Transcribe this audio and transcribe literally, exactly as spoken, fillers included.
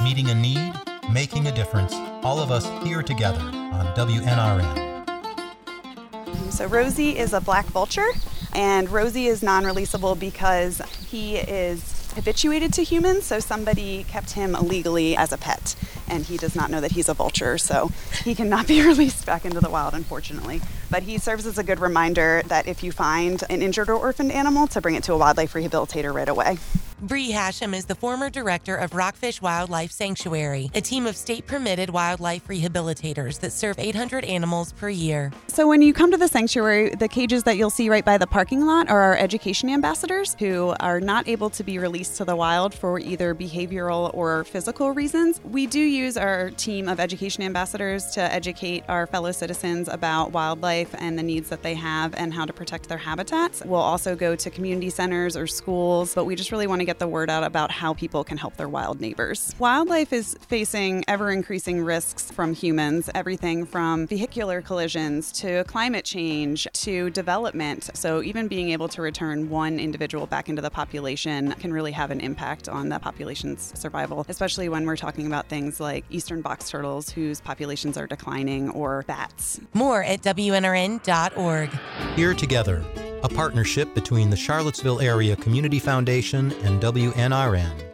Meeting a need, making a difference, all of us here together on W N R N. So Rosie is a black vulture, and Rosie is non-releasable because he is habituated to humans, so somebody kept him illegally as a pet, and he does not know that he's a vulture, so he cannot be released back into the wild, unfortunately. But he serves as a good reminder that if you find an injured or orphaned animal, to bring it to a wildlife rehabilitator right away. Bree Hashem is the former director of Rockfish Wildlife Sanctuary, a team of state-permitted wildlife rehabilitators that serve eight hundred animals per year. So when you come to the sanctuary, the cages that you'll see right by the parking lot are our education ambassadors who are not able to be released to the wild for either behavioral or physical reasons. We do use our team of education ambassadors to educate our fellow citizens about wildlife and the needs that they have and how to protect their habitats. We'll also go to community centers or schools, but we just really want to get the word out about how people can help their wild neighbors. Wildlife is facing ever-increasing risks from humans, everything from vehicular collisions to climate change to development. So even being able to return one individual back into the population can really have an impact on that population's survival, especially when we're talking about things like eastern box turtles whose populations are declining, or bats. More at W N R N dot org. Here together, a partnership between the Charlottesville Area Community Foundation and W N R N.